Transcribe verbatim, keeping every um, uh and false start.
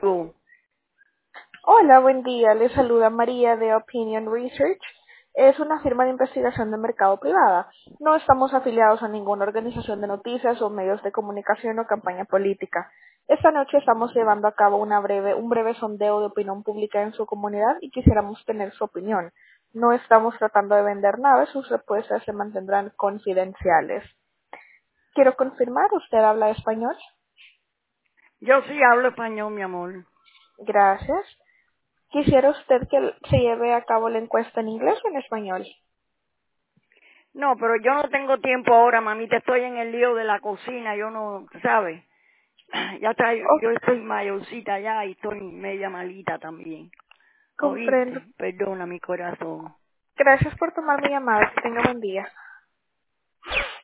Go. Hola, buen día. Le saluda María de Opinion Research. Es una firma de investigación de mercado privada. No estamos afiliados a ninguna organización de noticias o medios de comunicación o campaña política. Esta noche estamos llevando a cabo una breve, un breve sondeo de opinión pública en su comunidad y quisiéramos tener su opinión. No estamos tratando de vender nada, sus respuestas se mantendrán confidenciales. Quiero confirmar, ¿usted habla español? Yo sí hablo español, mi amor. Gracias. ¿Quisiera usted que se lleve a cabo la encuesta en inglés o en español? No, pero yo no tengo tiempo ahora, mamita. Estoy en el lío de la cocina. Yo no, ¿sabes? Ya está, Oh, yo estoy mayorcita ya y estoy media malita también. comprendo. ¿Oíste? Perdona mi corazón. Gracias por tomar mi llamada. Que tenga buen día.